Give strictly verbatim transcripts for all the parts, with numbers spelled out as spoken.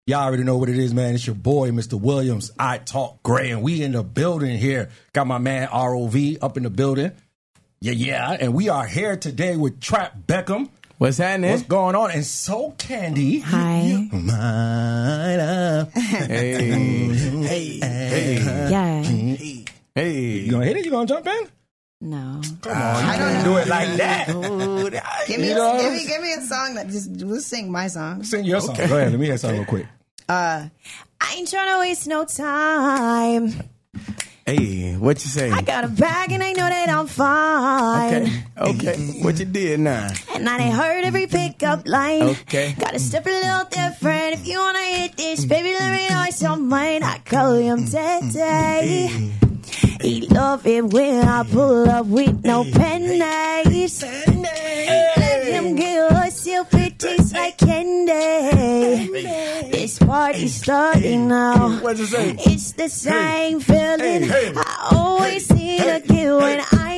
Y'all already know what it is, man. It's your boy, Mister Williams. I Talk Gray, and we in the building here. Got my man R O V up in the building. Yeah, yeah. And we are here today with Trap Beckham. What's happening? What's going on? And So Candy. Hi. You, you, mine up. Hey. Hey. Hey. Yeah. Hey. Hey. You gonna hit it? You gonna jump in? No. Come on, you can't do it like that. Give me, You know? give me, give me a song that just we'll sing my song. Sing your song. Go ahead. Let me hear something real quick. Uh, I ain't trying to waste no time. Hey, what you say? I got a bag and I know that I'm fine. Okay. Okay. What you did now? And I done heard every pickup line. Okay. Gotta step a little different. If you wanna hit this, baby, let me know it's on mine. I call him Tete. He love it when I pull up with no pennies. Let him get us if it tastes like candy. This party's starting now. What'd you say? It's the same feeling hey, I always see again when I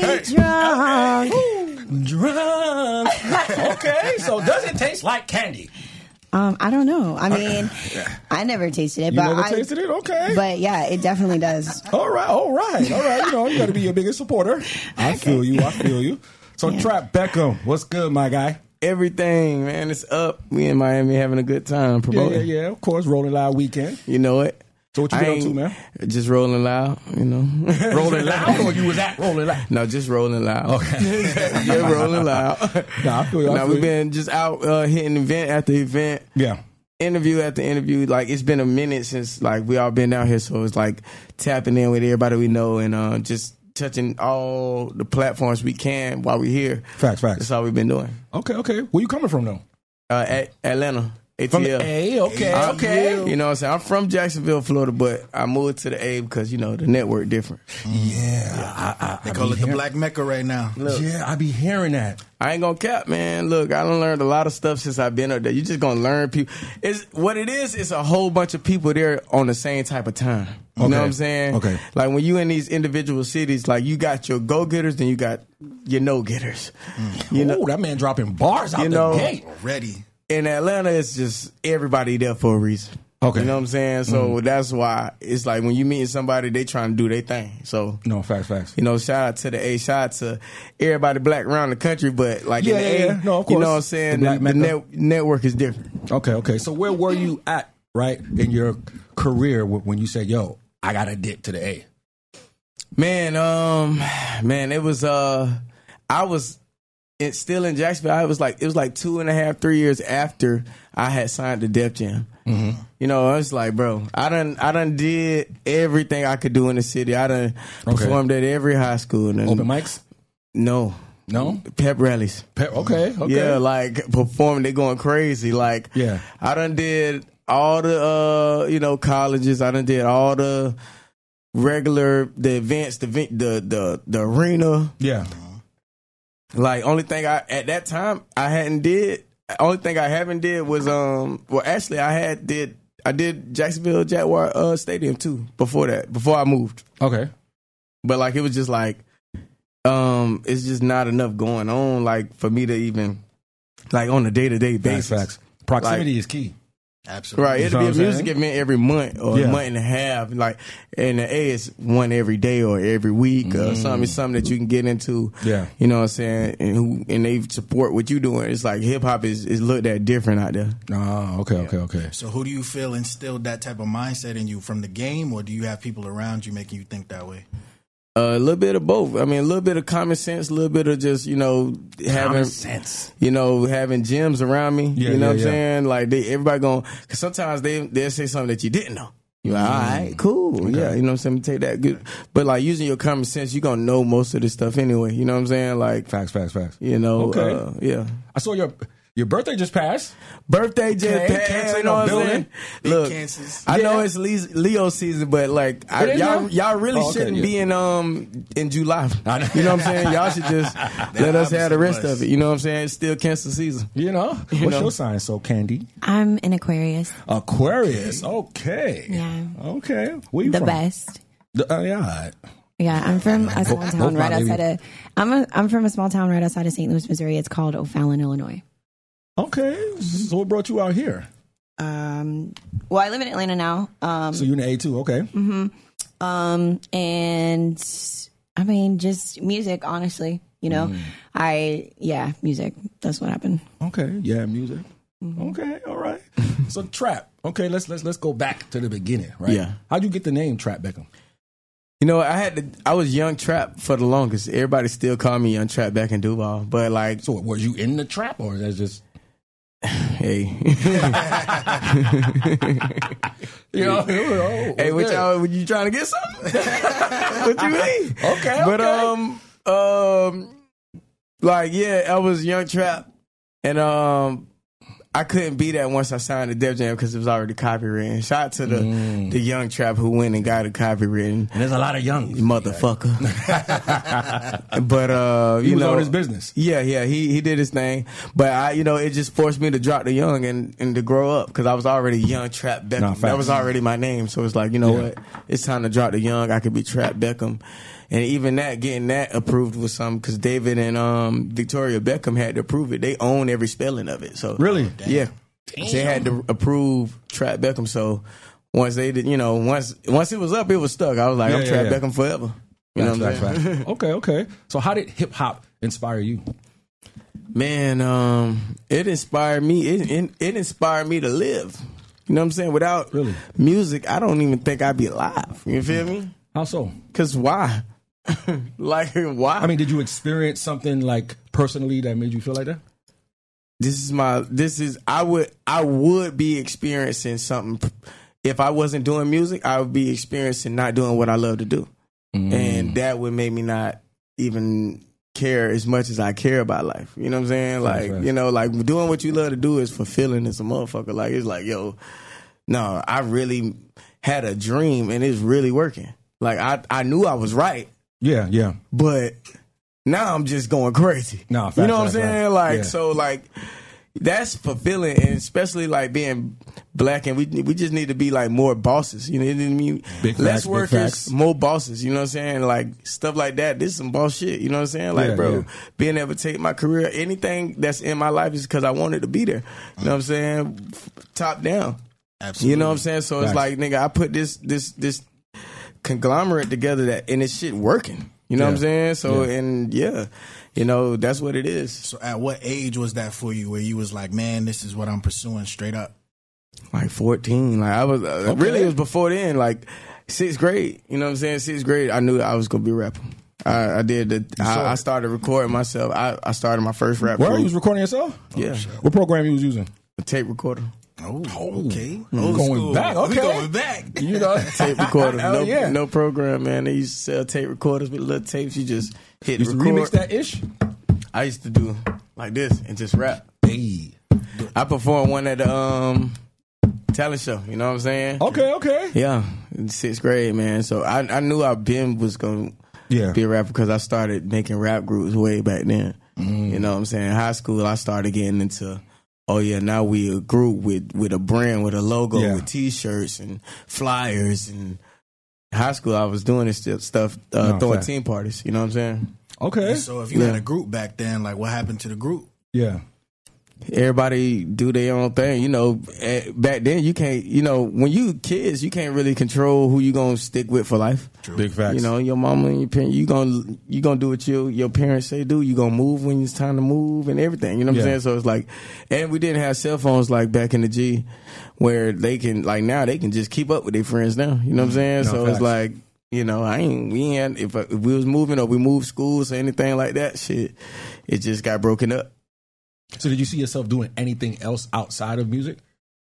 ain't drunk. Drunk. Okay, so does it taste like candy? Um, I don't know. I mean, I never tasted it, You but never I, tasted it? Okay. But yeah, it definitely does. All right, all right, all right. You know, you got to be your biggest supporter. I feel you. I feel you. So, Yeah. Trap Beckham, what's good, my guy? Everything, man. It's up. We in Miami having a good time Yeah, promoting. yeah, yeah. Of course, Rolling Loud weekend. You know it. So, what you I been up ain't- to, man? Just rolling loud, you know. Rolling Loud, or you was at Rolling Loud? No, just rolling loud. Okay. Just rolling loud. Nah, I feel you. I Now feel we've you. been just out uh, hitting event after event. Yeah. Interview after interview. Like, it's been a minute since like we all been down here, so it's like tapping in with everybody we know and uh, just touching all the platforms we can while we're here. Facts, facts. That's all we've been doing. Okay, okay. Where you coming from, though? Uh, at Atlanta, A From T L. the A, okay, I- okay. You know what I'm saying? I'm from Jacksonville, Florida, but I moved to the A because, you know, the network different. Yeah. I, I, They I call be it the hearing- Black Mecca right now. Yeah, I be hearing that. I ain't gonna cap, man. Look, I done learned a lot of stuff since I've been up there. You just gonna learn people. It's what it is. It's a whole bunch of people there on the same type of time. You Okay. know what I'm saying? Okay. Like when you in these individual cities, like you got your go getters, then you got your no getters. You know, Oh, that man dropping bars out You the know- gate. Ready. in Atlanta, it's just everybody there for a reason. Okay. You know what I'm saying? So that's why it's like when you meeting somebody, they trying to do their thing. So No, facts, facts. you know, shout out to the A, shout out to everybody black around the country, but like Yeah, in the yeah, A, yeah. No, of you course. know what I'm The saying? Black The, the Mecca. net, network is different. Okay, okay. So where were you at, right, in your career wh- when you said, yo, I got to dip to the A? Man, um, man, it was, uh, I was it, still in Jacksonville. I was like, it was like two and a half, three years after I had signed to Def Jam. Mm-hmm. You know, I was like, bro, I done, I done did everything I could do in the city. I done Okay. performed at every high school. And Open mics? No. No? Pep rallies. Pe- okay, okay. Yeah, like performing, they going crazy. Like, Yeah. I done did all the, uh, you know, colleges. I done did all the regular, the events, the ven- the the the arena. Yeah. Like, only thing I at that time I hadn't did. Only thing I haven't did was um. Well, actually, I had did I did Jacksonville Jaguar uh, Stadium too before that. Before I moved, Okay. but like it was just like, um, it's just not enough going on. Like for me to even like on a day to day Facts, basis. facts. Proximity is key. Absolutely. Right, You it'll know be a what I'm music saying? event every month or Yeah. a month and a half. Like, and the A is one every day or every week or something. It's something that you can get into. Yeah. You know what I'm saying? And who and they support what you doing. It's like hip hop is, is looked at different out there. Oh, okay, okay, okay. So who do you feel instilled that type of mindset in you from the game, or do you have people around you making you think that way? Uh, a little bit of both. I mean, a little bit of common sense, a little bit of just, you know, having sense. you know, having gems around me. Yeah, you know yeah, what I'm yeah. saying? Like they everybody going cause sometimes they they'll say something that you didn't know. You're like, all right, cool. Yeah, you know what I'm saying? Take that good. But like using your common sense, you're gonna know most of this stuff anyway. You know what I'm saying? Like, Facts, facts, facts. you know, Okay. uh, yeah. I saw your your birthday just passed. Birthday just Okay, passed, cancer you in know the what I'm building. saying? Big Look, cancers. I know Yeah. it's Le- Leo season, but like I, It is y'all, now? y'all really Oh, okay, shouldn't yeah. be in um in July. I know. You know what I'm saying? Y'all should just let us have the rest opposite of of it. You know what I'm saying? It's still cancer season. You know? What's know. your sign, So Candy? I'm an Aquarius. Aquarius. Okay. Yeah. Okay. Where you The from? best. The, uh, yeah, all right. Yeah, I'm from a small Both town my right baby. outside of. I'm a, I'm from a small town right outside of Saint Louis, Missouri. It's called O'Fallon, Illinois. Okay. So what brought you out here? Um, well, I live in Atlanta now. Um, So you're in the A too, okay? um, and I mean, just music, honestly. You know, Mm. I yeah, music. That's what happened. Okay, yeah, music. Okay, all right. So Trap. Okay, let's let's let's go back to the beginning, right? Yeah. How'd you get the name Trap Beckham? You know, I had to. I was Young Trap for the longest. Everybody still called me Young Trap back in Duval, but like, So were you in the trap or is that just hey, you know? oh, hey, what okay. y'all? Were you trying to get something? What you mean? Okay, But okay. um, um, like yeah, I was Young Trap, and um, I couldn't be that once I signed to Def Jam because it was already copywritten. Shout out to the Mm. the Young Trap who went and got it copywritten. And there's a lot of young Motherfucker. But uh, He you was know, on his business. Yeah, yeah, he he did his thing. But I, you know, it just forced me to drop the Young and, and to grow up because I was already Young Trap Beckham. Nah, that facts. was already my name. So it's like, you know Yeah. what? It's time to drop the Young. I could be Trap Beckham. And even that, getting that approved was something because David and um, Victoria Beckham had to approve it. They own every spelling of it. So Really? yeah. They had to approve Trap Beckham. So once they did, you know, once once it was up, it was stuck. I was like, Yeah, I'm yeah, Trap yeah. Beckham forever. You know Facts, what I'm facts, saying? facts. Okay, okay. So how did hip hop inspire you? Man, um, it inspired me. It, it it inspired me to live. You know what I'm saying? Without Really? music, I don't even think I'd be alive. You feel me? How so? Cause why? Like why? I mean, did you experience something like personally that made you feel like that? this is my. This is I would I would be experiencing something if I wasn't doing music. I would be experiencing not doing what I love to do, Mm. and that would make me not even care as much as I care about life. You know what I'm saying? Like, right. you know, like doing what you love to do is fulfilling as a motherfucker. Like, it's like, yo, no, I really had a dream and it's really working. Like, I, I knew I was right, Yeah, yeah. but now I'm just going crazy. Nah, facts, you know what I'm facts, saying? facts. Like, Yeah. so like, that's fulfilling, and especially like being black, and we we just need to be like more bosses. You know what I mean? Big Less facts, big workers, facts. more bosses. You know what I'm saying? Like stuff like that. This is some boss shit. You know what I'm saying? Like, Yeah, bro, yeah. being able to take my career, anything that's in my life is because I wanted to be there. You know what I'm saying? F- Top down. Absolutely. You know what I'm saying? So it's Facts. like, nigga, I put this this this conglomerate together that and this shit working. You know what I'm Yeah. saying? So Yeah. and yeah, you know that's what it is. So at what age was that for you where you was like, man, this is what I'm pursuing straight up? Like fourteen. Like I was uh, Okay. really it was before then. Like sixth grade. You know what I'm saying? Sixth grade. I knew I was gonna be a rapper. I, I did. The, I, I started recording myself. I, I started my first rap. Where group. you was recording yourself? Yeah, What program you was using? a tape recorder. Oh, okay. Going school. back, okay. We going back. You know, Tape recorder. Hell no, yeah. no program, man. They used to sell tape recorders with little tapes. You just hit Used to record. remix that ish. I used to do like this and just rap. Hey. I performed one at the um talent show. You know what I'm saying? Okay, okay. Yeah, in sixth grade, man. So I I knew I been was gonna Yeah. be a rapper because I started making rap groups way back then. You know what I'm saying? High school, I started getting into. Oh yeah, now we a group with with a brand, with a logo, Yeah. with T-shirts and flyers. And high school, I was doing this st- stuff, uh, No, throwing fact. team parties. You know what I'm saying? Okay. So if you Yeah. had a group back then, like what happened to the group? Yeah. Everybody do their own thing. You know, eh, back then you can't. You know, when you kids, you can't really control who you gonna stick with for life. Big facts. You know, your mama and your parents, you gonna you gonna do what your your parents say do. You gonna move when it's time to move and everything. You know what Yeah. I'm saying? So it's like, and we didn't have cell phones like back in the G, where they can like now they can just keep up with their friends now. You know what I'm saying? No, so facts. it's like, you know, I ain't we ain't if, if we was moving or we moved schools or anything like that, shit, it just got broken up. So did you see yourself doing anything else outside of music?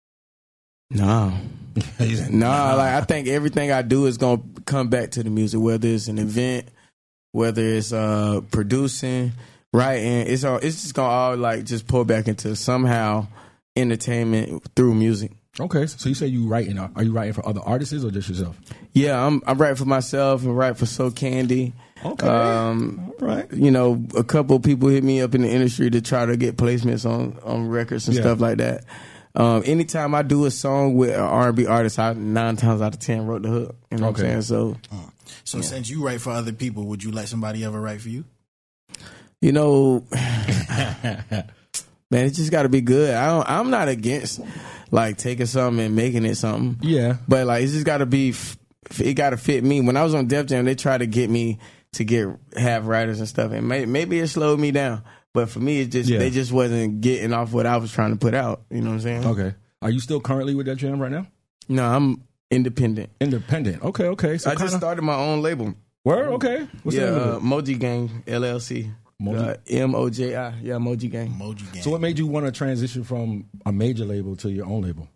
No. You said, Nah, like I think everything I do is gonna come back to the music, whether it's an event, whether it's uh producing, writing, it's all it's just gonna all like just pull back into somehow entertainment through music. Okay, so you say you writing? Are you writing for other artists or just yourself? Yeah, I'm I'm writing for myself and write for So Candy. Okay, Um all right. You know, a couple of people hit me up in the industry to try to get placements on, on records and Yeah. stuff like that. Um, anytime I do a song with an R and B artist, I nine times out of ten wrote the hook. You know Okay. what I'm saying? So, So since you write for other people, would you let somebody ever write for you? you know, man, it just got to be good. I don't, I'm not against like taking something and making it something. Yeah. But like, it's just got to be, f- it got to fit me. When I was on Def Jam, they tried to get me to get have writers and stuff, and may, maybe it slowed me down. But for me, it just Yeah. they just wasn't getting off what I was trying to put out. You know what I'm saying? Okay. Are you still currently with Def Jam right now? No, I'm independent. Independent. Okay, okay. So I just kinda- started my own label. Word? Okay. What's yeah, the name of uh, it? Moji Gang L L C. Moji? Uh, M O J I. Yeah, Moji Gang. Emoji game. So what made you want to transition from a major label to your own label?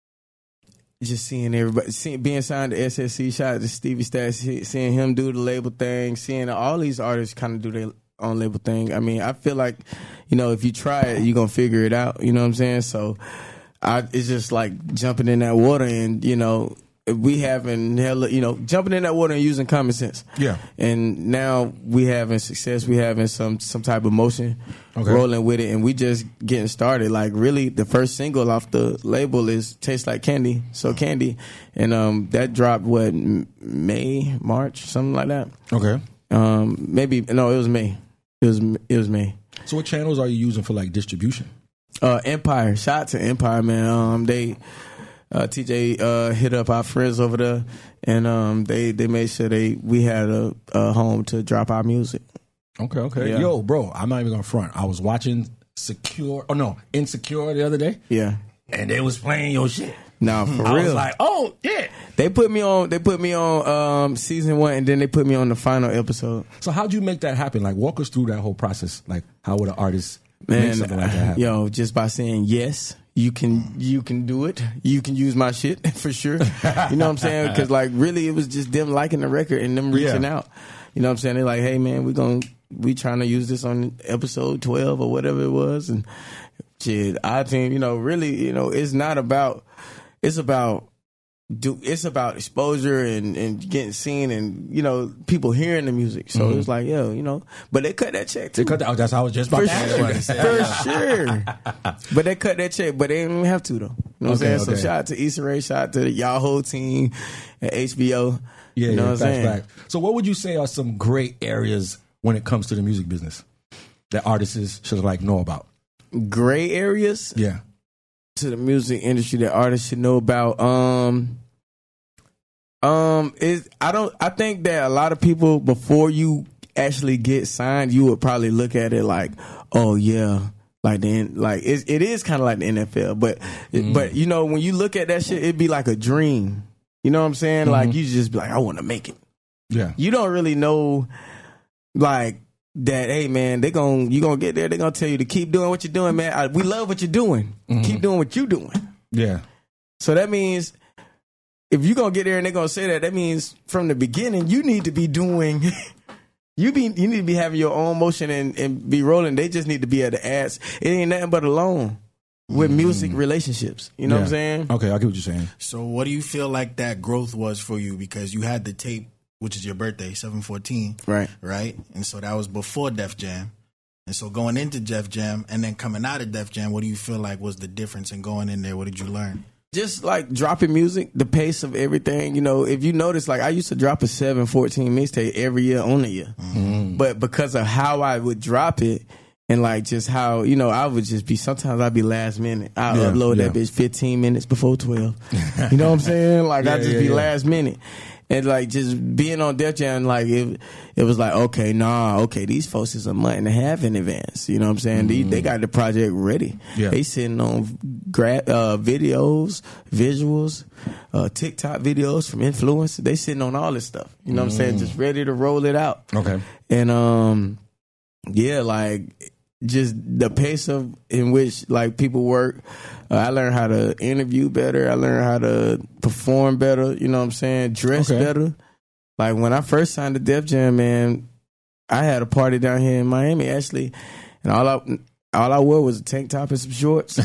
Just seeing everybody, seeing, being signed to S S C, shout out to Stevie Stats, see- seeing him do the label thing, seeing all these artists kind of do their own label thing. I mean, I feel like, you know, if you try it, you're going to figure it out. You know what I'm saying? So I, it's just like jumping in that water and, you know, we having hella, you know, jumping in that water and using common sense. Yeah. And now we having success. We having some some type of motion, Okay. rolling with it, and we just getting started. Like really, the first single off the label is "Tastes Like Candy," so Candy, and um that dropped what M- May, March, something like that. Okay. Um, maybe no, it was May. It was it was May. So what channels are you using for like distribution? Uh, Empire, shout out to Empire, man. Um, they. Uh, T J uh, hit up our friends over there, and um, they, they made sure they we had a, a home to drop our music. Okay, okay. Yeah. Yo, bro, I'm not even gonna front. I was watching Secure, oh no, Insecure the other day, Yeah, and they was playing your shit. nah, for I real. was like, oh yeah. they put me on. They put me on um, season one, and then they put me on the final episode. So how'd you make that happen? Like, walk us through that whole process. Like, how would an artist make Man, something like that happen? yo, just by saying yes, you can you can do it. You can use my shit for sure. You know what I'm saying? Because like really, it was just them liking the record and them reaching Yeah. out. You know what I'm saying? They're like, hey man, we gonna we trying to use this on episode twelve or whatever it was, and shit, I think you know really, you know, it's not about it's about. Do it's about exposure and, and getting seen and you know people hearing the music. So it's like yo, you know, but they cut that check too. They cut that. That's how I was just about For to ask sure, you. for sure. But they cut that check, but they didn't have to though. You know what I'm Okay, saying? okay. So shout out to Issa Rae, shout out to y'all whole team at H B O. Yeah, you know yeah, what I'm facts, saying? facts. So what would you say are some great areas when it comes to the music business that artists should like know about? Gray areas Yeah. to the music industry that artists should know about. Um, um, is I don't. I think that a lot of people before you actually get signed, you would probably look at it like, oh yeah. Like then, like it, it is kind of like the N F L, but but you know when you look at that shit, it'd be like a dream. You know what I'm saying? Like you just be like, I want to make it. Yeah. You don't really know, like that. Hey man, they gon' you gonna get there. They gonna tell you to keep doing what you're doing, man. I, we love what you're doing. Keep doing what you're doing. Yeah. So that means if you gonna get there and they gonna say that, that means from the beginning you need to be doing. You be you need to be having your own motion and, and be rolling. They just need to be at the ads. It ain't nothing but alone with music relationships. You know what I'm Yeah. saying? Okay, I get what you're saying. So what do you feel like that growth was for you? Because you had the tape, which is your birthday, seven fourteen. Right. Right? And so that was before Def Jam. And so going into Def Jam and then coming out of Def Jam, what do you feel like was the difference in going in there? What did you learn? Just like dropping music, the pace of everything. You know, if you notice, like I used to drop a seven fourteen mixtape every year on the year. But because of how I would drop it and like just how, you know, I would just be, sometimes I'd be last minute. I Yeah, upload that yeah. bitch fifteen minutes before twelve. You know what I'm saying? Like Yeah, I'd just yeah, be yeah. last minute. And like just being on Def Jam, like it, it was like, okay, nah, okay, these folks is a month and a half in advance. You know what I'm saying? They, they got the project ready. Yeah. They sitting on gra- uh, videos, visuals, uh, TikTok videos from influencers. They sitting on all this stuff. You know what I'm saying? Just ready to roll it out. Okay. And um, yeah, like just the pace of in which like people work. Uh, I learned how to interview better. I learned how to perform better. You know what I'm saying? Dress Okay. better. Like when I first signed to Def Jam, man, I had a party down here in Miami actually, and all I all I wore was a tank top and some shorts.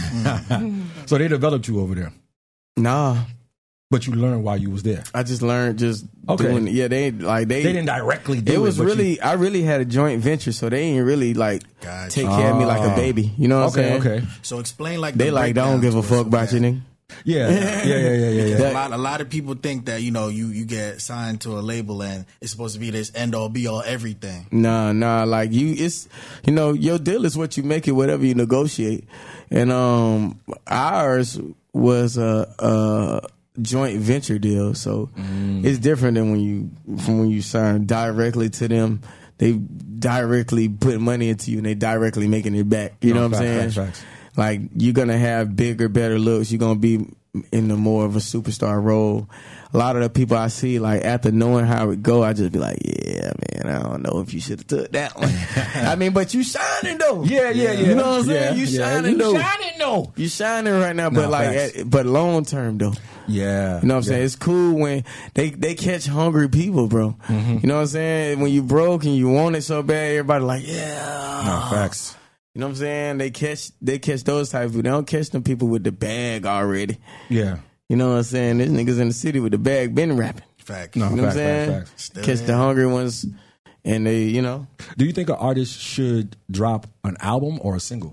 So they developed you over there, Nah, but you learned while you was there. I just learned just Okay. doing it. Yeah, they like they They didn't directly do it. it was but really you- I really had a joint venture, so they ain't really like Gotcha. take care of me like a baby. You know what okay, I'm saying? okay. So explain like They the like, don't breakdown give a to us fuck of about that. you, nigga. Yeah, yeah, yeah, yeah, yeah. yeah. A lot, a lot of people think that you know you you get signed to a label and it's supposed to be this end all be all everything. Nah, nah, like you, it's you know your deal is what you make it, whatever you negotiate, and um, ours was a, a joint venture deal, so mm. it's different than when you from when you sign directly to them. They directly put money into you and they directly making it back. You no, know what I'm saying? Facts, facts. Like you're gonna have bigger, better looks. You're gonna be in the more of a superstar role. A lot of the people I see, like after knowing how it go, I just be like, yeah, man, I don't know if you should have took that one. I mean, but you shining though. Yeah, yeah, yeah. You know what I'm saying? Yeah, you yeah. shining you though. You shining though. You shining right now, but no, like, at, but long term though. Yeah. You know what I'm yeah. saying? It's cool when they, they catch hungry people, bro. Mm-hmm. You know what I'm saying? When you broke and you want it so bad, everybody like, yeah. No, facts. You know what I'm saying? They catch they catch those type of people. They don't catch them people with the bag already. Yeah. You know what I'm saying? There's niggas in the city with the bag been rapping. Facts. No, you know facts, what I'm saying? Facts, facts. Catch the hungry ones and they, you know. Do you think an artist should drop an album or a single?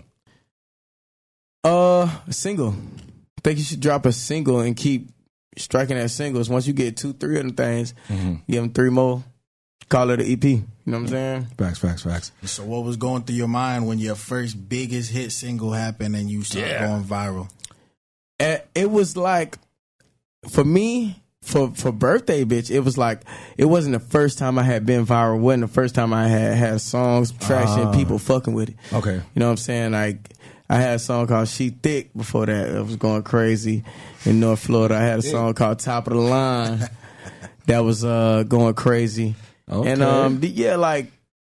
Uh, a single. I think you should drop a single and keep striking at singles. Once you get two, three of them things, mm-hmm. give them three more, call it an E P. You know what I'm saying? Facts, facts, facts. So what was going through your mind when your first biggest hit single happened and you started yeah. going viral? It was like, for me, for, for birthday, bitch, it was like, it wasn't the first time I had been viral. It wasn't the first time I had had songs, traction, uh, people fucking with it. Okay. You know what I'm saying? Like, I had a song called She Thick before that. It was going crazy in North Florida. I had a song called Top of the Line that was uh, going crazy. Okay. And um, yeah, like,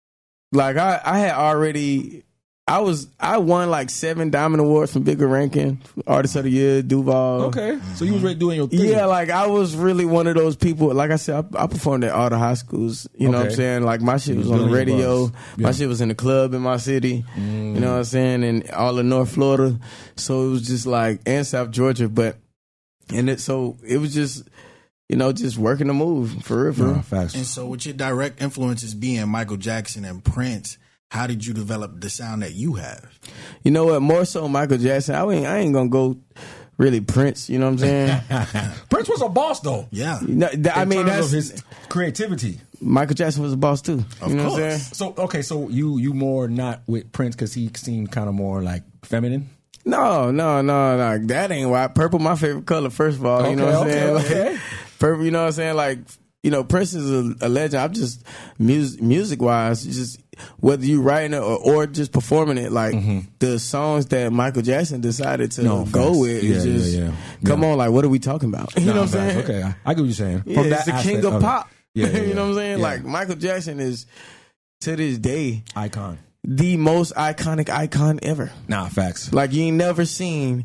like I, I had already, I was, I won like seven Diamond Awards from Bigger Rankin, Artist of the Year, Duval. Okay, so you was really doing your thing. Yeah, like I was really one of those people. Like I said, I, I performed at all the high schools. You know okay. what I'm saying? Like my shit was on the radio. Yeah. My shit was in the club in my city. Mm. You know what I'm saying? And all of North Florida. So it was just like, and South Georgia. But, and it, so it was just, you know, just working the move for real. For no, real. Facts. And so with your direct influences being Michael Jackson and Prince, how did you develop the sound that you have? You know what? More so Michael Jackson. I ain't, I ain't gonna go really Prince. You know what I'm saying? Prince was a boss, though. Yeah. You know, th- I In mean, terms that's of his creativity. Michael Jackson was a boss too. Of you know course. what I'm saying? So okay, so you you more not with Prince because he seemed kind of more like feminine. No, no, no, no. That ain't why. Purple, my favorite color. First of all, Okay, you know what I'm okay, saying? okay. Like, purple, you know what I'm saying? Like, you know, Prince is a, a legend. I'm just music, music wise, just whether you writing it or, or just performing it, like mm-hmm. the songs that Michael Jackson decided to no, go facts. with yeah, is just yeah, yeah. come yeah. on, like what are we talking about? You no, know what I'm facts. saying? Okay, I, I get what you're saying. Yeah, From it's that the king of, of pop. Yeah, yeah, you know what I'm yeah. saying? Yeah. Like Michael Jackson is to this day icon, the most iconic icon ever. Nah, facts. Like you ain't never seen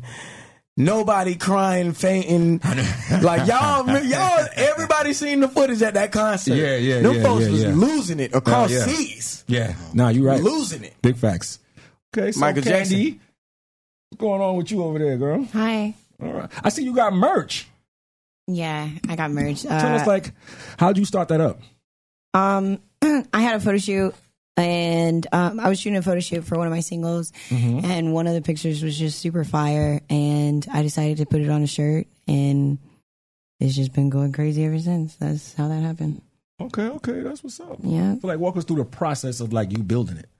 nobody crying, fainting. Like y'all, y'all, everybody seen the footage at that concert. Yeah, yeah, Them yeah, folks yeah, was yeah. losing it across yeah. seas. Yeah, nah, you right. Losing it. Big facts. Okay, so Michael Candy, Jackson. what's going on with you over there, girl? Hi. All right, I see you got merch. Yeah, I got merch. Uh, Tell us, like, how'd you start that up? Um, I had a photo shoot, and um, I was shooting a photo shoot for one of my singles, mm-hmm. and one of the pictures was just super fire, and I decided to put it on a shirt, and it's just been going crazy ever since. That's how that happened. Okay, okay, that's what's up. Yeah. So, like, walk us through the process of like you building it.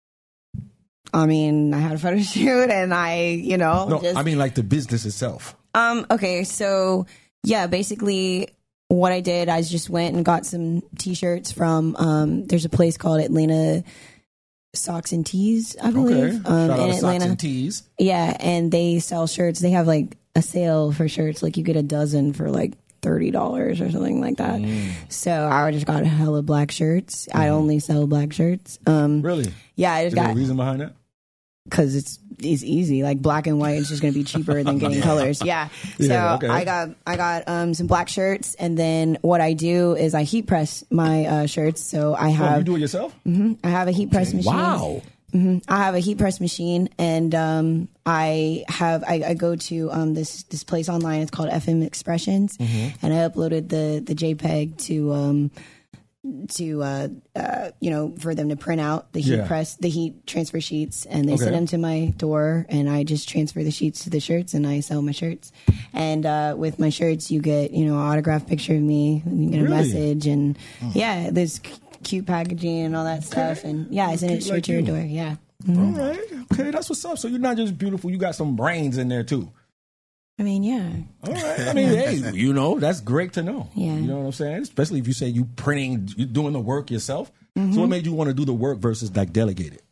I mean, I had a photo shoot, and I, you know, No, just, I mean like the business itself. Um. Okay. So yeah, basically, what I did, I just went and got some T-shirts from. Um. There's a place called Atlanta Socks and Tees, I believe. Okay. Um, Shout out in to Atlanta. Socks and Tees. Yeah, and they sell shirts. They have like a sale for shirts. Like you get a dozen for like thirty dollars or something like that. Mm. So I just got a hella black shirts. Mm. I only sell black shirts. Um. Really? Yeah, I just Is got there a reason behind that? because it's it's easy. Like black and white is just going to be cheaper than getting colors. Yeah. So Yeah, okay. I got I got um, some black shirts, and then what I do is I heat press my uh, shirts. So I Oh, have you do it yourself? hmm I have a heat press machine. Wow. hmm I have a heat press machine, and um, I have I, I go to um, this this place online. It's called F M Expressions, Mm-hmm. and I uploaded the the JPEG to um, to uh, uh, you know, for them to print out the heat Yeah. press, the heat transfer sheets, and they Okay. send them to my door, and I just transfer the sheets to the shirts, and I sell my shirts. And uh, with my shirts, you get, you know, an autographed picture of me, you get a Really? message, and yeah, there's c- cute packaging and all that stuff, and yeah, I send it Cute straight like to your you. door. Yeah. All right. Okay, that's what's up. So you're not just beautiful, you got some brains in there too. I mean, yeah. All right. I mean, hey, you know, that's great to know. Yeah. You know what I'm saying? Especially if you say you printing, you doing the work yourself. So what made you want to do the work versus like delegate it?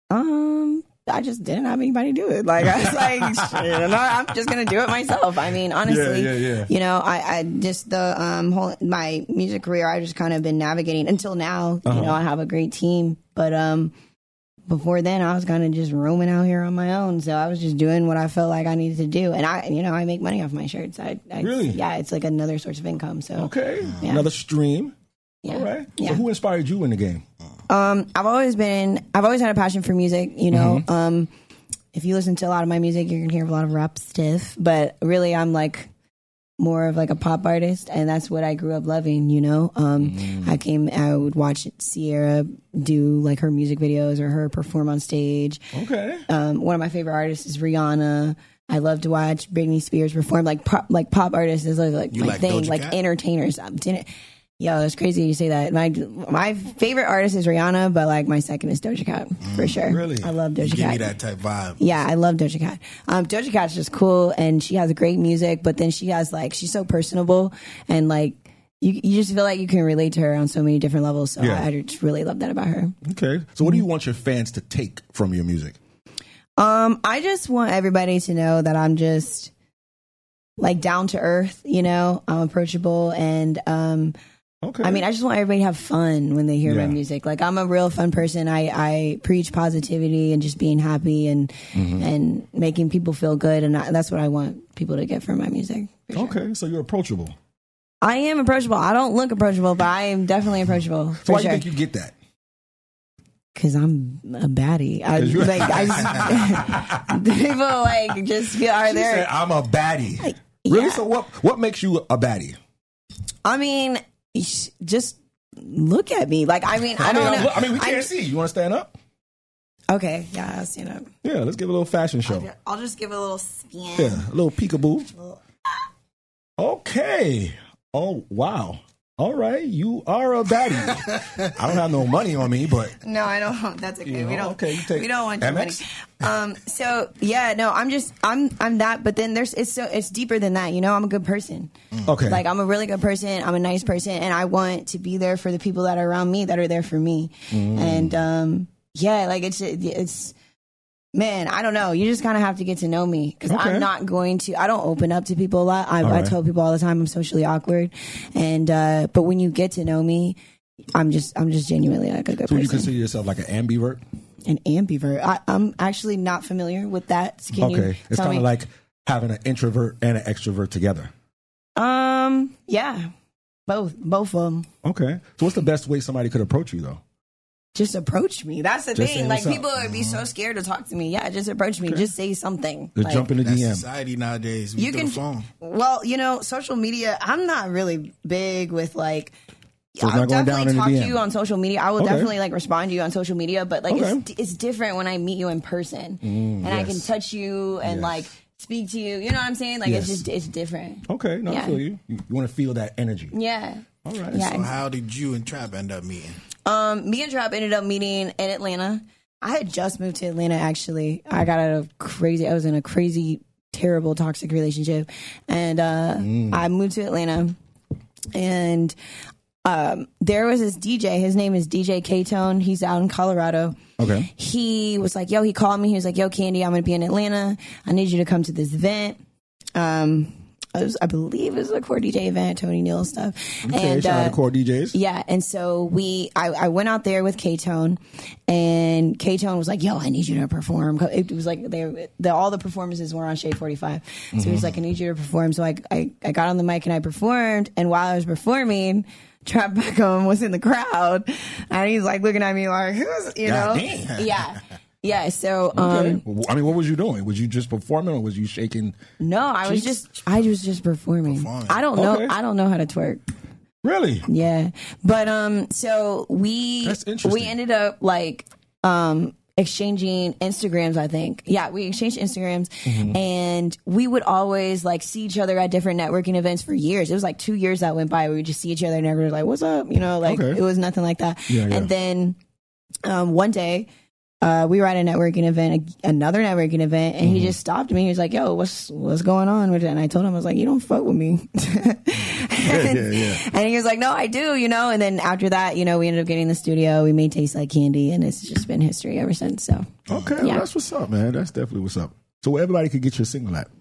Um, I just didn't have anybody do it. Like I was like, shit, no, I'm just gonna do it myself. I mean, honestly, Yeah, yeah, yeah. you know, I, I just the um whole my music career, I just kind of been navigating until now. Uh-huh. You know, I have a great team, but um. Before then, I was kind of just roaming out here on my own, so I was just doing what I felt like I needed to do, and I, you know, I make money off my shirts. I, I Really? yeah, it's like another source of income. So Okay. Yeah. Another stream. yeah. All right. Yeah. So who inspired you in the game? Um, I've always been, I've always had a passion for music, you know. Mm-hmm. Um, if you listen to a lot of my music, you're gonna hear a lot of rap stuff, but really, I'm like more of like a pop artist, and that's what I grew up loving, you know. Um, Mm-hmm. I came, I would watch Sierra do like her music videos or her perform on stage. Okay. Um, one of my favorite artists is Rihanna. I love to watch Britney Spears perform. Like pop, like pop artists is like, like You my like thing. Doja Like Cat? entertainers. I'm didn't. Yo, it's crazy you say that. My my favorite artist is Rihanna, but like my second is Doja Cat for sure. Really? I love You Doja give Cat. me that type vibe. Yeah, I love Doja Cat. Um, Doja Cat's just cool, and she has great music. But then she has like she's so personable, and like you you just feel like you can relate to her on so many different levels. So Yeah. I, I just really love that about her. Okay. So what do you want your fans to take from your music? Um, I just want everybody to know that I'm just like down to earth, you know, I'm approachable, and um, Okay. I mean, I just want everybody to have fun when they hear Yeah. my music. Like I'm a real fun person. I, I preach positivity and just being happy and Mm-hmm. and making people feel good, and I, that's what I want people to get from my music. for sure. Okay. So you're approachable. I am approachable. I don't look approachable, but I am definitely approachable So for why do sure. you think you get that? Because I'm a baddie. I, 'Cause you- like I just, people like just feel are She there. said, I'm a baddie. Like, Really? yeah. So what what makes you a baddie? I mean, sh- just look at me. Like, I mean, I, I mean, don't I'm- know. I mean, we can't I- see. You want to stand up? Okay, yeah, I'll stand up. Yeah, let's give a little fashion show. I'll just give a little spin. Yeah, a little peekaboo. Okay. Oh, wow. All right. You are a baddie. I don't have no money on me, but No, I don't. That's okay. You we know, don't. okay, you take we don't want your M money. X? Um. So yeah, no. I'm just. I'm. I'm that. But then there's. It's so. It's deeper than that. You know. I'm a good person. okay. Like I'm a really good person. I'm a nice person, and I want to be there for the people that are around me that are there for me. Mm. And um. Yeah. Like it's. It's. Man, I don't know. You just kind of have to get to know me because Okay. I'm not going to. I don't open up to people a lot. I, All I right. tell people all the time I'm socially awkward, and uh, but when you get to know me, I'm just I'm just genuinely like a good so you person. consider yourself like an ambivert? An ambivert. I, I'm actually not familiar with that. Can you Okay. It's tell kind me? of like having an introvert and an extrovert together. um, yeah, both both of them. Okay. So what's the best way somebody could approach you, though? Just approach me. That's the Just say thing. Like what's up. people would be so scared to talk to me. Yeah, just approach me. Just say something. Just Like, jump in the That's D M. society nowadays. We You through can. the phone. Well, you know, social media. I'm not really big with like. So it's I'll not going down definitely in the talk D to M. you on social media. I will Okay. definitely like respond to you on social media, but like Okay. it's it's different when I meet you in person, and I can yes. touch you and Yes. like speak to you. You know what I'm saying? Like Yes. it's just it's different. Okay. No, I Yeah. feel you. You, you want to feel that energy. Yeah. All right. Yeah. So how did you and Trap end up meeting? Um, me and Trap ended up meeting in Atlanta. I had just moved to Atlanta. Actually, I got out of crazy. I was in a crazy, terrible, toxic relationship, and uh, I moved to Atlanta. And um, there was this D J. His name is D J K-Tone. He's out in Colorado. Okay. He was like, "Yo," he called me. He was like, "Yo, Candy, I'm gonna be in Atlanta. I need you to come to this event." Um, it was, I believe it was a core D J event, Tony Neal stuff. Okay. and Shout out uh, to core D Js. yeah, and so we, I, I went out there with K-Tone, and K-Tone was like, "Yo, I need you to perform." It was like they, the, all the performances were on Shade forty-five, so he was like, "I need you to perform." So I, I, I got on the mic and I performed, and while I was performing, Trap Beckham was in the crowd, and he's like looking at me like, "Who's you know?" Goddamn. Yeah, yeah. So um, Okay. Well, I mean, what was you doing? Was you just performing, or was you shaking? no, I was Cheeks? just, I was just performing. Performing. I don't know, Okay. I don't know how to twerk. Really? Yeah. But um so we That's interesting. we ended up like um exchanging Instagrams, I think. Yeah, we exchanged Instagrams Mm-hmm. and we would always like see each other at different networking events for years. It was like two years that went by where we would just see each other and we were like, what's up? You know, like Okay. it was nothing like that. Yeah, yeah. And then um one day uh, we were at a networking event, a, another networking event, and Mm-hmm. he just stopped me. He was like, "Yo, what's what's going on with it?" And I told him, I was like, "You don't fuck with me." and, yeah, yeah. and he was like, "No, I do," you know. And then after that, you know, we ended up getting the studio. We made Taste Like Candy, and it's just been history ever since. So Okay, well, Yeah. that's what's up, man. That's definitely what's up. So where everybody could get your single at?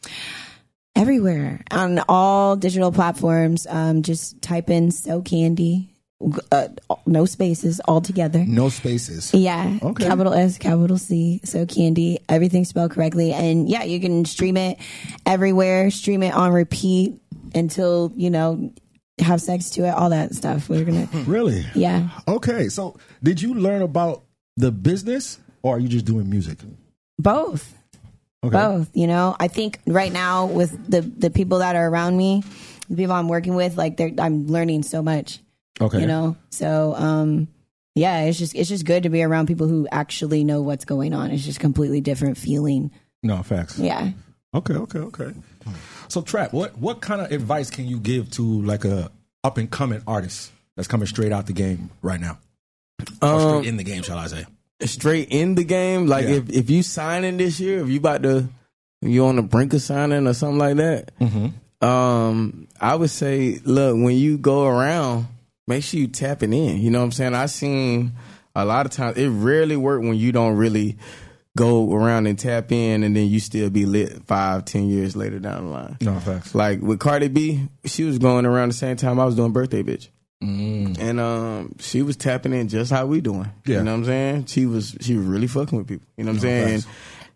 everywhere on all digital platforms, um, just type in "So Candy." Uh, no spaces, all together. No spaces. Yeah. Okay. Capital S, capital C. So Candy. Everything spelled correctly. And yeah, you can stream it everywhere, stream it on repeat until, you know, have sex to it, all that stuff. We're going to, Really? yeah. Okay, so did you learn about the business or are you just doing music? Both. Okay. Both. You know, I think right now with the, the people that are around me, the people I'm working with, like they're, I'm learning so much. Okay. You know, so um, yeah, it's just it's just good to be around people who actually know what's going on. It's just a completely different feeling. No, facts. Yeah. Okay, okay, okay. So Trap, what what kind of advice can you give to like a up and coming artist that's coming straight out the game right now? Or Um, straight in the game, shall I say? straight in the game. Like Yeah. if if you signing this year, if you about to, if you on the brink of signing or something like that, Mm-hmm. um, I would say, look, when you go around, make sure you tapping in. You know what I'm saying? I seen a lot of times it rarely work when you don't really go around and tap in, and then you still be lit five, ten years later down the line. No, facts. Like with Cardi B, she was going around the same time I was doing Birthday Bitch. Mm. And um, she was tapping in just how we doing. Yeah. You know what I'm saying? She was she was really fucking with people. You know what I'm No, saying? facts. And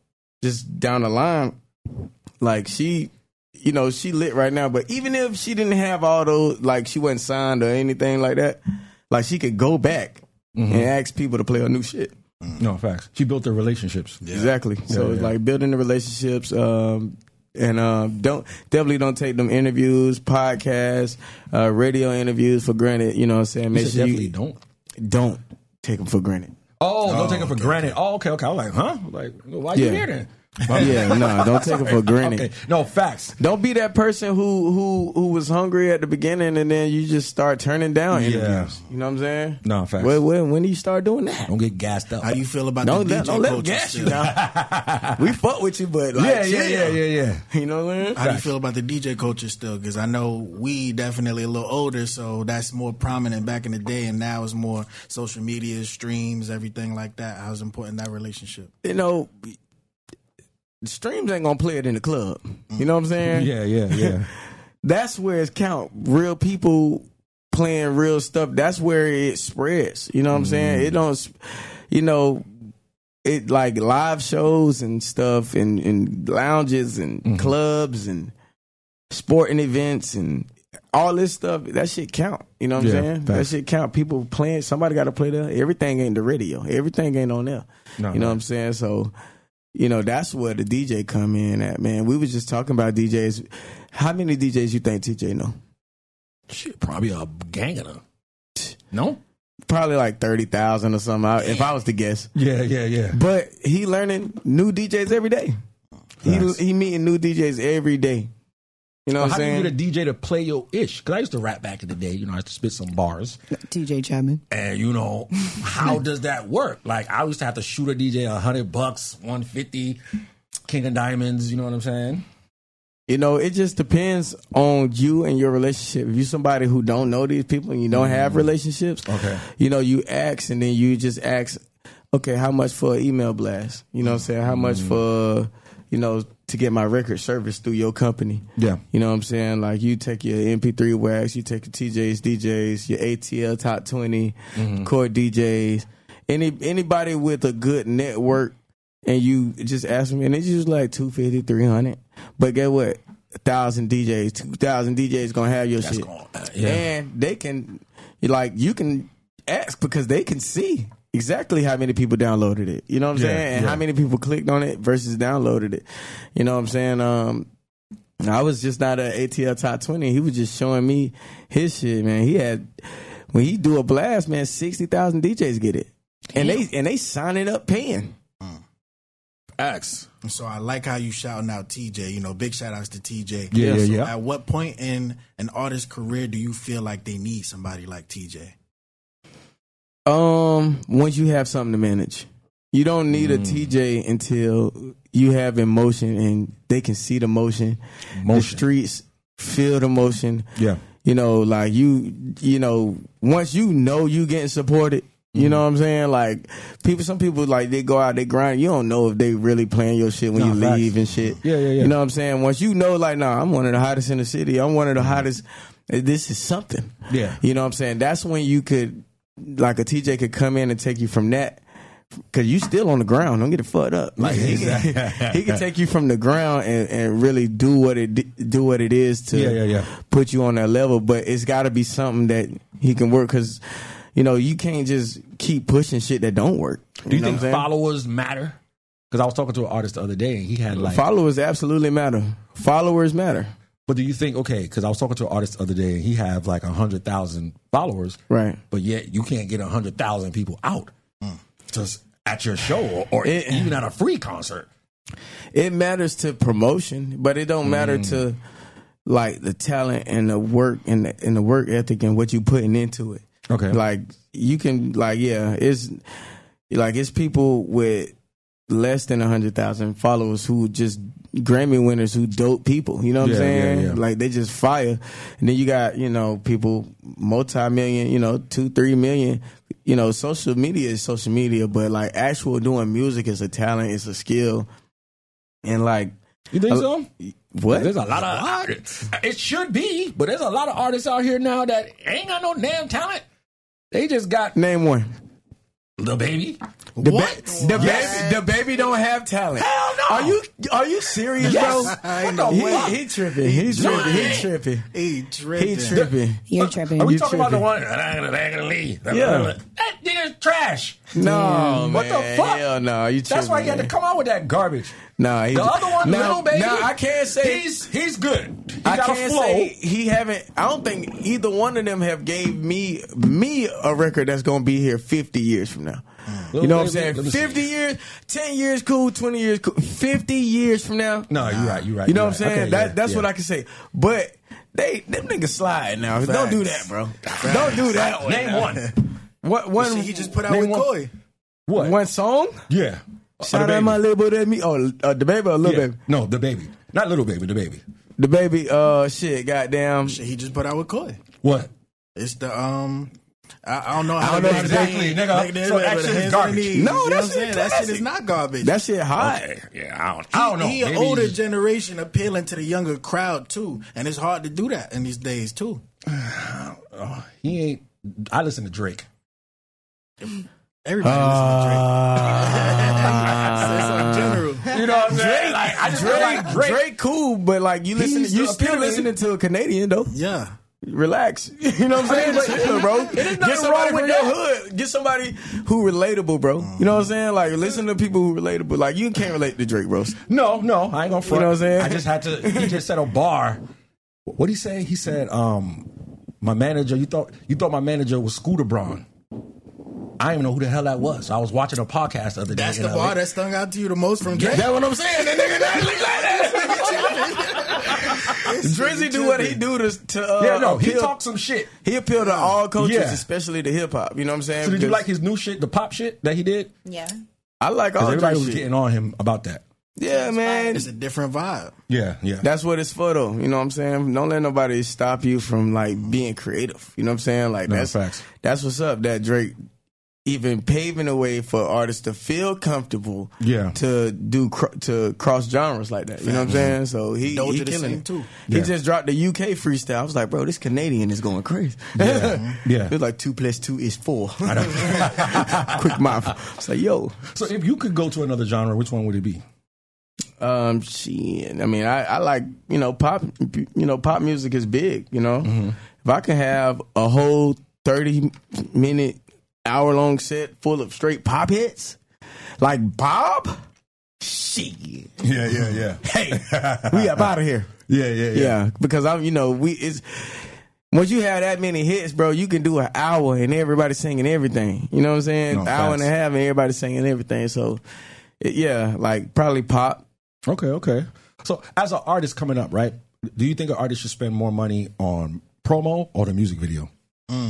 just down the line, like she, you know, she lit right now. But even if she didn't have all those, like she wasn't signed or anything like that, like she could go back Mm-hmm. and ask people to play her new shit. No, facts. She built the relationships. Exactly. So Yeah, it's yeah. like building the relationships. Um, and um, don't definitely don't take them interviews, podcasts, uh, radio interviews for granted. You know what I'm saying? You Make said sure definitely you don't. don't take them for granted. Oh, don't take it for okay, granted. Oh, okay, okay. I was like, huh? Like, why you Yeah. here then? Yeah, no, don't take them for granted. Okay. No, facts. Don't be that person who who who was hungry at the beginning and then you just start turning down Yeah. interviews. You know what I'm saying? No, facts. When, when, when do you start doing that? Don't get gassed up. How you feel about Don't the let, D J don't let them coaches gas you still? now. We fuck with you, but like, yeah, yeah, chill. yeah, yeah, yeah. You know what I'm saying? How do you feel about the D J coaches still? Because I know we definitely a little older, so that's more prominent back in the day, and now it's more social media, streams, everything like that. How's important that relationship? You know, the streams ain't gonna play it in the club. You know what I'm saying? Yeah, yeah, yeah. That's where it's count. Real people playing real stuff. That's where it spreads. You know what I'm saying? It don't, sp- you know, it like live shows and stuff and, and lounges and clubs and sporting events and all this stuff. That shit count. You know what I'm Yeah, saying? That facts. shit count. People playing. Somebody got to play there. Everything ain't the radio. Everything ain't on there. No, you know no. what I'm saying? So, you know, that's where the D J come in at, man. We was just talking about D Js. How many D Js you think T J know? Shit, probably a gang of them. No? Probably like thirty thousand or something, I- if I was to guess. Yeah, yeah, yeah. But he learning new D Js every day. He Facts. he meeting new D Js every day. You know Well, what how I'm do you saying? get a D J to play your ish? Because I used to rap back in the day. You know, I used to spit some bars. D J Chapman. And, you know, how does that work? Like, I used to have to shoot a D J a hundred bucks, one fifty, King of Diamonds. You know what I'm saying? You know, it just depends on you and your relationship. If you're somebody who don't know these people and you don't have relationships, Okay. you know, you ask and then you just ask, okay, how much for an email blast? You know what I'm saying? How much for, you know, to get my record service through your company? Yeah. You know what I'm saying? Like you take your M P three wax, you take your T Js, D Js, your A T L Top twenty, Core D Js, any anybody with a good network, and you just ask them, and it's usually like two fifty, three hundred. But get what? A thousand D Js, two thousand D Js gonna have your That's shit, gonna- uh, yeah. and they can, like, you can ask because they can see exactly how many people downloaded it. You know what I'm Yeah, saying? And yeah. how many people clicked on it versus downloaded it. You know what I'm saying? Um, I was just not at A T L Top twenty. He was just showing me his shit, man. He had when he do a blast, man, sixty thousand D Js get it, and they and they sign it up paying. X. So I like how you shouting out T J. You know, big shout outs to T J. Yeah, yeah, so yeah. At what point in an artist's career do you feel like they need somebody like T J? Um, once you have something to manage, you don't need Mm. a T J until you have emotion and they can see the motion, the Motion. streets feel the motion. Yeah. You know, like you, you know, once you know you getting supported. You know what I'm saying? Like people, some people like they go out, they grind. You don't know if they really playing your shit when No, you facts. leave and shit. Yeah, yeah, yeah. You know what I'm saying? Once you know, like, nah, I'm one of the hottest in the city. I'm one of the hottest. This is something. Yeah. You know what I'm saying? That's when you could, like, a T J could come in and take you from that. Cause you still on the ground. Don't get it fucked up. Like he can, he can take you from the ground and, and really do what it do what it is to Yeah, yeah, yeah. put you on that level. But it's got to be something that he can work. Cause you know you can't just keep pushing shit that don't work. Do you know think what I'm saying? followers matter? Because I was talking to an artist the other day, and he had like. Followers absolutely matter. Followers matter. But do you think okay? Because I was talking to an artist the other day, and he have like a hundred thousand followers, Right. But yet you can't get a hundred thousand people out just at your show or, or It- even at a free concert. It matters to promotion, but it don't matter Mm. to like the talent and the work and the, and the work ethic and what you putting into it. Okay. Like you can like yeah, it's like it's people with less than a hundred thousand followers who just Grammy winners who dope people. You know what Yeah, I'm saying? yeah, yeah. Like they just fire. And then you got, you know, people multi million, you know, two, three million. You know, social media is social media, but like actual doing music is a talent, it's a skill. And like You think Uh, so? what? There's a lot of artists. It should be, but there's a lot of artists out here now that ain't got no damn talent. They just got Name one. the baby. The What? Ba- the baby, the baby don't have talent. Hell no. Are you are you serious, Yes. bro? What the He, fuck? he tripping. He tripping. He tripping. He tripping. He tripping. You're tripping. Are we You talking about the tripping. one? Yeah. That nigga's trash. No, What the man. fuck? Hell no. You tripping. That's why he had to man. come out with that garbage. Nah, he, The other one, now, Little Baby. Now I can't say he's he's good. He I got can't a flow. say he haven't. I don't think either one of them have gave me me a record that's gonna be here fifty years from now. You know what I'm saying? Let me see. Fifty years, ten years, cool. Twenty years, cool. Fifty years from now. No, you're right. You're right. You know you're what I'm right. saying? Okay, that yeah, that's yeah. what I can say. But they them niggas slide now. Don't do that, bro. Don't do that. one Name now. one. What one? Shit he just put out Name with one. Koi. What? One song? Yeah. Shout Uh, the out Baby. my little that me. Oh, uh, the baby or little Yeah. baby? No, the baby. Not little baby. The baby. The baby. Uh, shit. Goddamn. Shit he just put out with Koi. What? It's the um. I, I don't know I how don't know to exactly, explain. nigga. Like, So but that the shit is hands garbage. on the knees, No, you know that what I'm shit saying? That shit classic. is not garbage. That shit hot. Okay. Yeah, I don't, I don't know. He an Maybe older he's- generation appealing to the younger crowd too, and it's hard to do that in these days too. He ain't. I listen to Drake. Everybody listens to Drake. That's in general. You know what I'm saying? Like, I just feel Drake, like Drake, Drake. cool, but like you listen, He's you the still epitome. listening to a Canadian though. Yeah. Relax, you know what I'm saying? but- Chill, bro. It is Get nothing somebody wrong from with your that. hood. Get somebody who relatable, bro. You know what I'm saying? Like listen to people who relatable. Like you can't relate to Drake, bro. No, no, I ain't gonna front. You know what I'm saying? I just had to. He just set a bar. What would he say? He said, um, "My manager. You thought you thought my manager was Scooter Braun. I didn't even know who the hell that was. So I was watching a podcast the other day. That's in the L A. bar that stung out to you the most from Drake. That's what I'm saying. That nigga, that nigga like that. Drizzy do what he do to, to uh, Yeah, no, he appeal. talked some shit. He appeal to all cultures, Yeah. especially to hip hop. You know what I'm saying? So did you Because like his new shit, the pop shit that he did? Yeah. I like Because all everybody Drake was shit. getting on him about that. Yeah, man. It's a different vibe. Yeah, yeah. That's what it's for, though. You know what I'm saying? Don't let nobody stop you from like being creative. You know what I'm saying? Like No, that's facts. that's what's up. That Drake even paving the way for artists to feel comfortable. Yeah. To do cr- to cross genres like that. You know what I'm saying? So he Doja he the killing same, it too. He Yeah. just dropped the U K freestyle. I was like, bro, this Canadian is going crazy. Yeah, yeah. It was like two plus two is four. Quick mouth. It's like, yo. So if you could go to another genre, which one would it be? Um, shit. I mean, I, I like, you know, pop, you know, pop music is big, you know. Mm-hmm. If I could have a whole thirty minute, hour long set full of straight pop hits, like Bob, shit. Yeah, yeah, yeah. Hey, we up out of here. Yeah, yeah, yeah. Yeah, because I'm, you know, we it's once you have that many hits, bro, you can do an hour and everybody singing everything. You know what I'm saying? No, hour facts. and a half and everybody singing everything. So, it, yeah, like probably pop. Okay, okay. So as an artist coming up, right? Do you think an artist should spend more money on promo or the music video? Mm.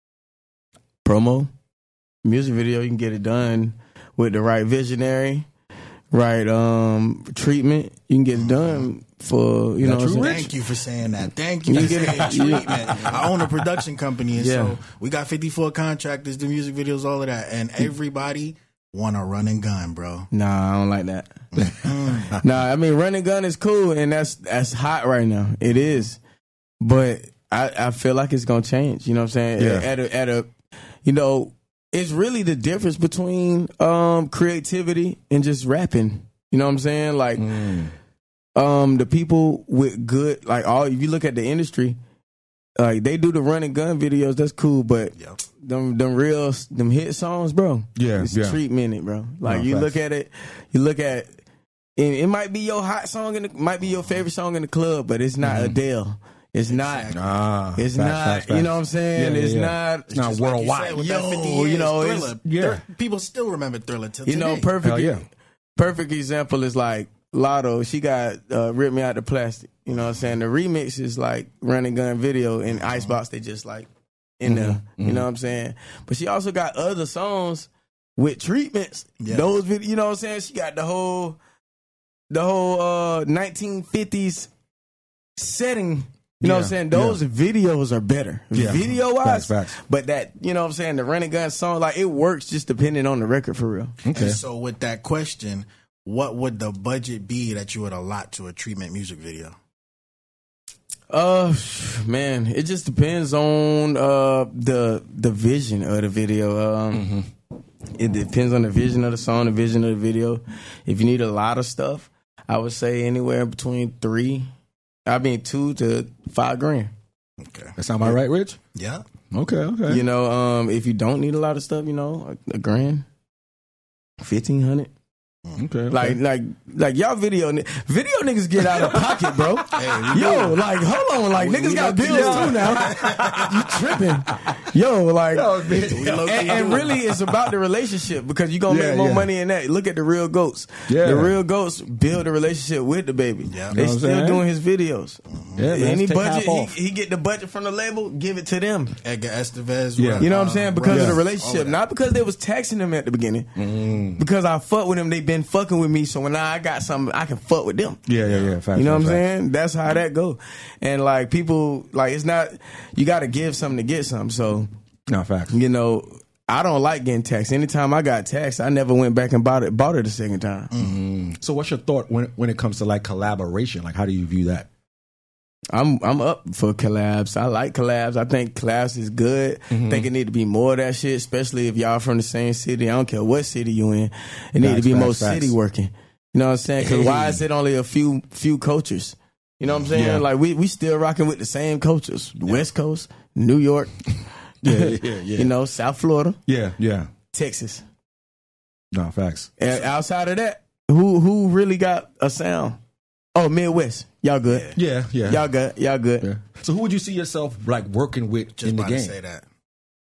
Promo, music video, you can get it done with the right visionary, right um, treatment. You can get it done for, you That know what I'm true, saying? Thank you for saying that. Thank you for You get saying it. treatment. I own a production company, and Yeah. so we got fifty-four contractors, do music videos, all of that, and everybody want a run and gun, bro. Nah, I don't like that. Nah, I mean, run and gun is cool, and that's that's hot right now. It is, but I, I feel like it's gonna change. You know what I'm saying? Yeah. At a, at a, you know, it's really the difference between um creativity and just rapping. You know what I'm saying? Like, um, the people with good, like all. If you look at the industry, like they do the run and gun videos. That's cool, but Yep. them them real them hit songs, bro. Yeah, it's yeah. treatment it, bro. Like No, you facts. look at it, you look at it, it might be your hot song in the, might be your favorite song in the club, but it's not Adele. It's not. Ah, It's facts, not. facts, facts. You know what I'm saying? Yeah, yeah, it's yeah. not. It's not Just like you worldwide. said, with Yo, that fifty you years, know, it's- Thriller, yeah. Thr- people still remember Thriller till You today. know, perfect. Hell yeah. Perfect example is like Lotto. She got uh, Rip Me Out the Plastic. You know what I'm saying? The remix is like Run and Gun video and Icebox. They just like in there. You know what I'm saying? But she also got other songs with treatments. Yeah. Those, vid- you know what I'm saying? She got the whole, the whole uh, nineteen fifties setting. You know what I'm Yeah, saying? Those videos are better, Yeah. video wise. Facts, facts. But that, you know what I'm saying? The Run and Gun song, like it works just depending on the record for real. Okay. And so with that question, what would the budget be that you would allot to a treatment music video? Uh, man, it just depends on uh the the vision of the video. Um, it depends on the vision of the song, the vision of the video. If you need a lot of stuff, I would say anywhere between three, I mean two to five grand. Okay. That sound about right, Rich? Yeah. Okay, okay. You know, um, if you don't need a lot of stuff, you know, a, a grand, fifteen hundred. okay. Like, like, like y'all video ni- video niggas get out of pocket, bro. Yo, like, hold on, like We- niggas we got low-key bills do. too now. You tripping? Yo, like, and, and really, it's about the relationship because you gonna Yeah, make more yeah. money in that. Look at the real goats. Yeah. The real goats build a relationship with the baby. Yeah. They Know what I'm still saying? doing his videos. Yeah, man, Any take half budget, off. he, he get the budget from the label, give it to them. Edgar Estevez. Yeah. Run- You know what I'm uh, saying? Because Run- of the all relationship. that. Not because they was taxing them at the beginning. Because I fuck with them, they been fucking with me. So when I got something, I can fuck with them. Yeah, yeah, yeah. Facts, You know what I'm facts, facts. saying? That's how that go. And like people, like it's not, you got to give something to get something. So, No, facts. you know, I don't like getting taxed. Anytime I got taxed, I never went back and bought it, bought it a second time. So what's your thought when when it comes to like collaboration? Like how do you view that? I'm I'm up for collabs. I like collabs. I think collabs is good. I think it need to be more of that shit, especially if y'all from the same city. I don't care what city you in. It need to Facts, be facts, more facts. city working. You know what I'm saying? Because why is it only a few few cultures? You know what I'm saying? Yeah. Like we we still rocking with the same cultures. West Coast, New York, Yeah, yeah, yeah. you know, South Florida, Yeah, yeah. Texas. No, facts. And outside of that, who who really got a sound? Oh, Midwest. Y'all good. Yeah, yeah. Y'all good. Y'all good. Yeah. So who would you see yourself like working with Just in the about to game? say that.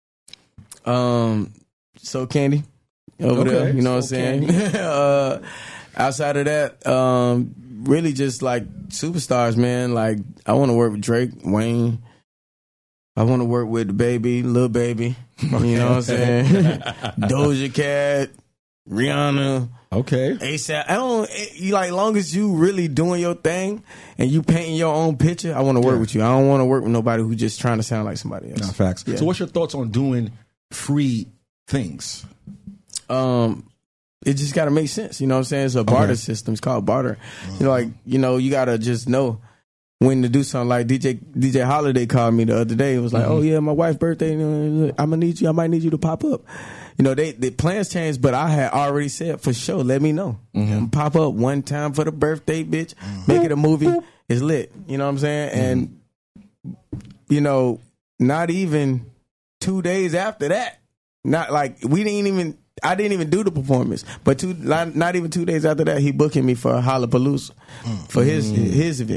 Um, So Candy over Okay. there. You know what I'm So saying? uh, outside of that, um, really just like superstars, man. Like I want to work with Drake, Wayne. I want to work with the baby, Lil Baby. You know what I'm saying? Doja Cat, Rihanna, Okay. ASAP. I don't. You like long as you really doing your thing and you painting your own picture. I want to work Yeah. with you. I don't want to work with nobody who just trying to sound like somebody else. No, facts. Yeah. So what's your thoughts on doing free things? um it just got to make sense. You know what I'm saying? It's a barter Okay. system. It's called barter. You know, like, you know, you got to just know when to do something. Like D J D J Holiday called me the other day. It was like, oh, yeah, my wife's birthday. I'm going to need you. I might need you to pop up. You know, they the plans changed, but I had already said, for sure, let me know. Pop up one time for the birthday, bitch. Make it a movie. It's lit. You know what I'm saying? And, you know, not even two days after that, not like, we didn't even, I didn't even do the performance, but two, not, not even two days after that, he booking me for a Hollapalooza for his his event.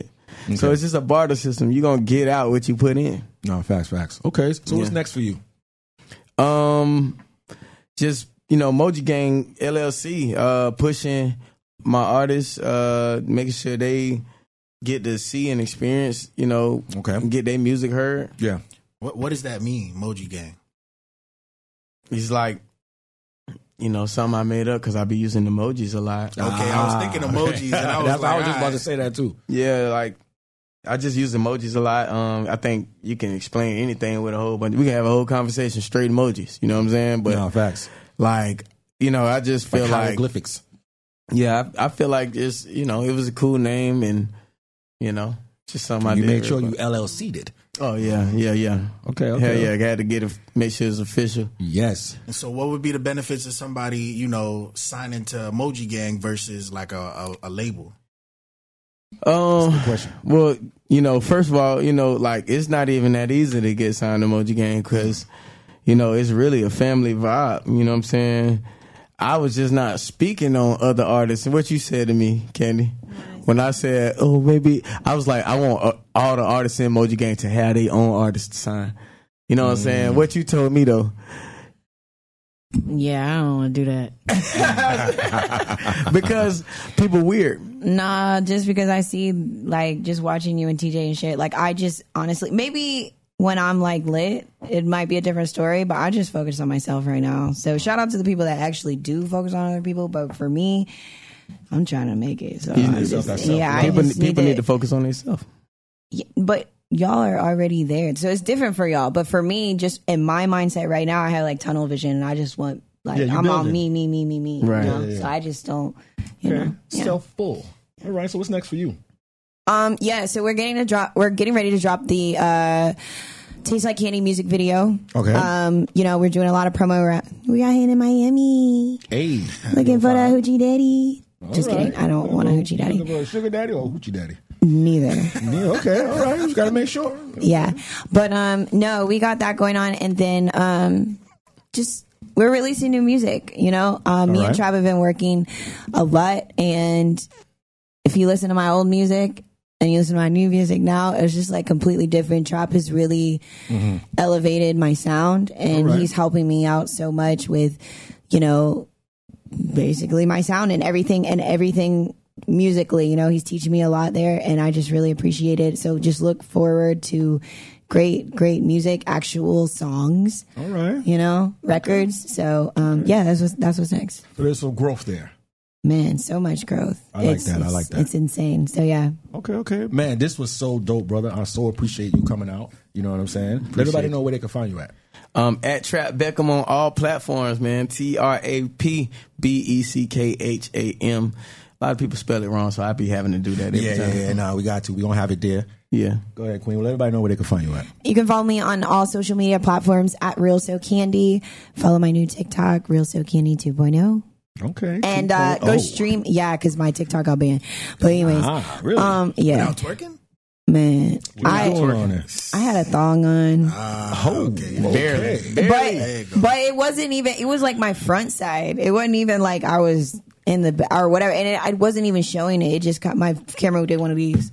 So it's just a barter system. You're gonna get out what you put in. No, facts, facts. Okay, so what's Yeah. next for you? Um, just you know, Moji Gang L L C, uh, pushing my artists, uh, making sure they get to see and experience, you know, Okay. get their music heard. Yeah. What what does that mean, Moji Gang? It's like, you know, something I made up because I be using emojis a lot. Okay, I was thinking emojis, and I was That's, like, I was just about alright. to say that too. Yeah, like I just use emojis a lot. Um, I think you can explain anything with a whole bunch. We can have a whole conversation straight emojis. You know what I'm saying? But no, facts. like, you know, I just feel Like like, hieroglyphics. yeah, I, I feel like it's, you know, it was a cool name and, you know, just something I You did. made sure real you quick. L L C'd it. Oh yeah, yeah, yeah. Okay, Hell okay. yeah, I had to get it, make sure it's official. Yes. And so, what would be the benefits of somebody, you know, signing to Moji Gang versus like a, a, a label? Um, question. Well, you know, first of all, you know, like it's not even that easy to get signed to Moji Gang because, you know, it's really a family vibe. You know what I'm saying? I was just not speaking on other artists. And what you said to me, Candy, when I said, oh, maybe, I was like, I want uh, all the artists in Moji Gang to have their own artist to sign. You know what I'm saying? What you told me, though, Yeah, I don't want to do that. because people weird. Nah, just because I see, like, just watching you and T J and shit. Like, I just honestly, maybe when I'm like lit, it might be a different story, but I just focus on myself right now. So shout out to the people that actually do focus on other people. But for me, I'm trying to make it. So I yourself just, that self. yeah, I People, just people need, need to focus on themselves. Yeah, but y'all are already there, so it's different for y'all. But for me, just in my mindset right now, I have like tunnel vision, and I just want like Yeah, you I'm on building. me, me, me, me, me. Right. You know? Yeah, yeah, yeah. So I just don't, you Okay. know. Yeah. Self full. All right. So what's next for you? Um, yeah, so we're getting to drop. We're getting ready to drop the uh, Tastes Like Candy music video. Okay. Um, you know, we're doing a lot of promo. Ra- we out here in Miami, Hey. looking for the hoochie daddy. Just All right. kidding. I don't want a hoochie daddy. Looking for a sugar daddy or a hoochie daddy? Neither. Yeah. Okay. All right. Just got to make sure. Yeah, but um, no, we got that going on, and then um, just we're releasing new music. You know, um, me right. and Trav have been working a lot, and if you listen to my old music and you listen to my new music now, it's just like completely different. Trap has really elevated my sound, and All right. he's helping me out so much with, you know, basically my sound and everything and everything musically. You know, he's teaching me a lot there, and I just really appreciate it. So just look forward to great, great music, actual songs. All right. You know, records. So um, yeah, that's what's that's what's next. So there's some growth there. Man, so much growth. I like It's- that. I it's- like that. It's insane. So yeah. Okay, okay. Man, this was so dope, brother. I so appreciate you coming out. You know what I'm saying? Let everybody know where they can find you at. Um, at Trap Beckham on all platforms, man. T R A P B E C K H A M. A lot of people spell it wrong, so I be having to do that every Yeah, time. yeah, yeah. Nah, we got to. We gonna have it there. Yeah. Go ahead, Queen. Let everybody know where they can find you at. You can follow me on all social media platforms at Real So Candy. Follow my new TikTok, Real So Candy two point oh. Okay. And uh, go Oh. stream. Yeah, because my TikTok got banned. But anyways, Ah, really? um, yeah, Now twerking? man, What I you doing on there? I had a thong on. Ah, okay. Barely. Okay. But There you go. but it wasn't even. It was like my front side. It wasn't even like I was in the ba- or whatever, and it, I wasn't even showing it. It just got my camera did one of these,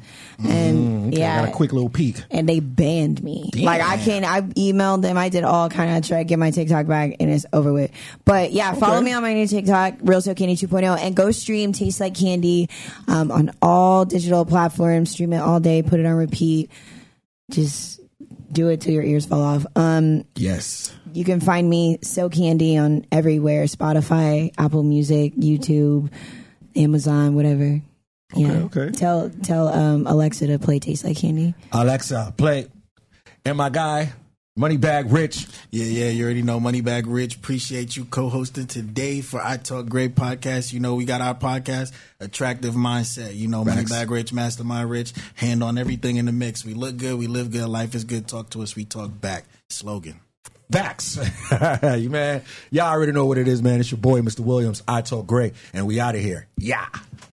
and Okay, yeah, I got a quick little peek. and they banned me. Like I can't. I emailed them. I did all kind of try to get my TikTok back, and it's over with. But yeah, follow Okay. me on my new TikTok, Real So Candy two point oh, and go stream Taste Like Candy um, on all digital platforms. Stream it all day. Put it on repeat. Just do it till your ears fall off. Um, Yes. you can find me So Candy on everywhere: Spotify, Apple Music, YouTube, Amazon, whatever. Yeah. okay. Tell tell um, Alexa to play Taste Like Candy. Alexa, play. And my guy, Moneybag Rich. Yeah, yeah, you already know Moneybag Rich. Appreciate you co-hosting today for I Talk Great podcast. You know, we got our podcast, Attractive Mindset. You know, Facts. Moneybag Rich, Mastermind Rich, hand on everything in the mix. We look good, we live good, life is good. Talk to us, we talk back. Slogan. Facts. You man, y'all already know what it is, man. It's your boy, Mister Williams. I Talk Great. And we out of here. Yeah.